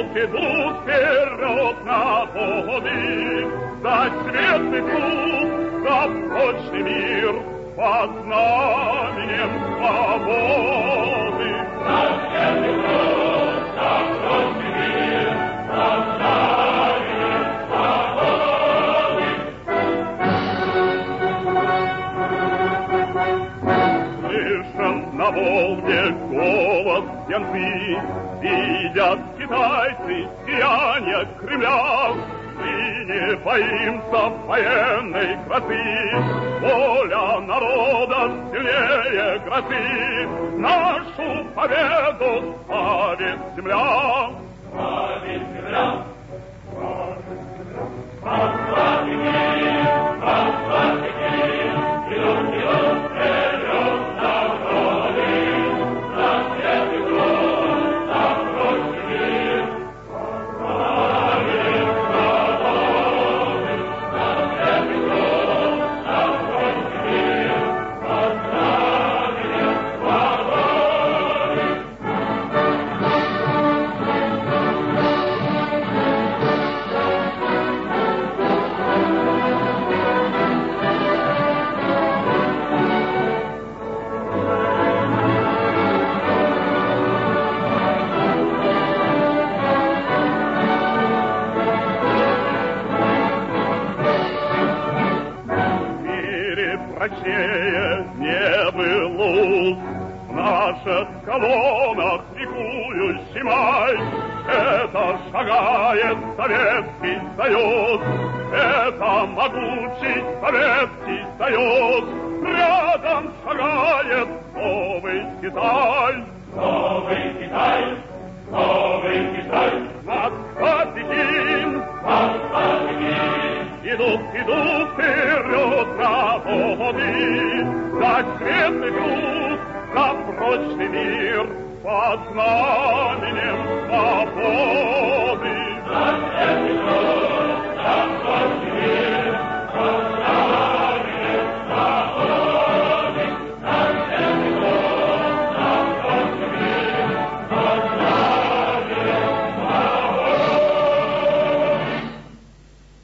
идут вперед народы, за светлый труд, за прочный мир, под знаменем свободы. За светлый труд, за прочный мир, под знаменем свободы. Слышен на Волге голос янцы, видят китайцы сияние Кремля. Мы не боимся военной красы, воля народа сильнее грозы. Нашу победу славит земля. Славит земля. Посланники, посланники, идут вперед народы, за светлый труд, за прочный мир. Славит свободы, за светлый труд, за прочный мир, под знаменем свободы. Прочнее не было уст в наших колоннах ликующий май. Это шагает Советский Союз, это могучий Советский Союз. Рядом шагает новый Китай. Новый Китай, новый Китай. Москва, Пекин, Москва, Пекин. Идут вперед народы, за светлый труд, за прочный мир, под знаменем свободы. За светлый